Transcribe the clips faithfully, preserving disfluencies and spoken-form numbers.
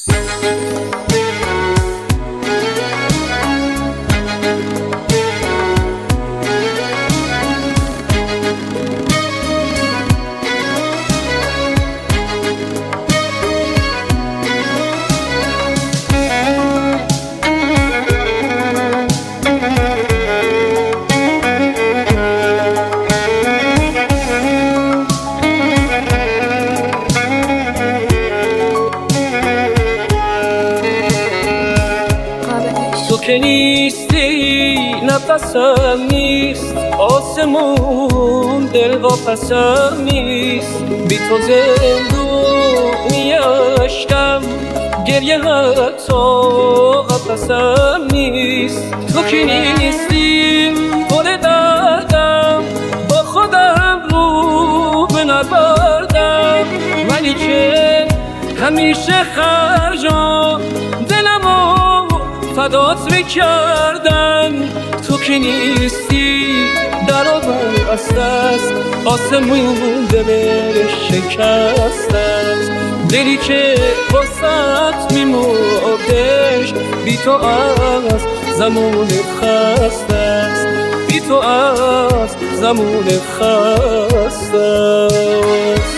تو که نیستی نفسم نیست، آسمون دل واپسم نیست. بی تو زندونی عشقم، گریه حتی قفسم نیست. تو که نیستی پر دردم، با خودم رو به نبردم، ولی که همیشه خرجام دلمو فدات میکردن. تو که نیستی در آور است، آسمون دلش شکست است. دلی که واسط میمردش، بی تو از زمان خسته است، بی تو از زمان خسته است.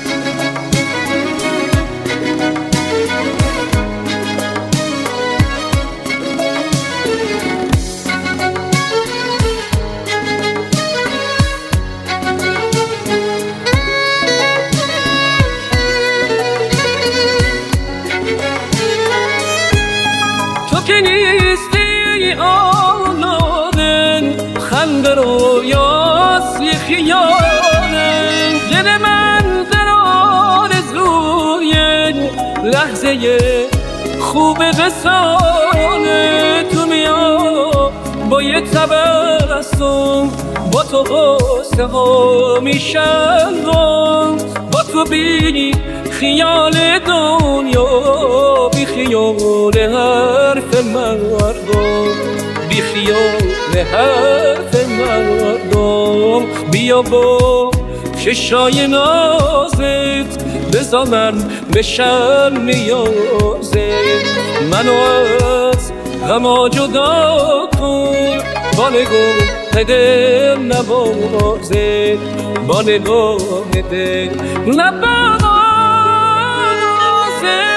که نیستی آنادن، خنده رو یاسی خیانه. دل من در آرزوی لحظه خوب رسانه. تو میا با یه تبسم، با تو قصه ها میشن، با تو بی خیال دنیا، بی خیال حرف مردم، بی خیال حرف مردم. بیا با چشای نازت، بذار من بشم نیازت. منو از غما جدا کن، با نگاه دل نوازت، با نگاه دل نوازت.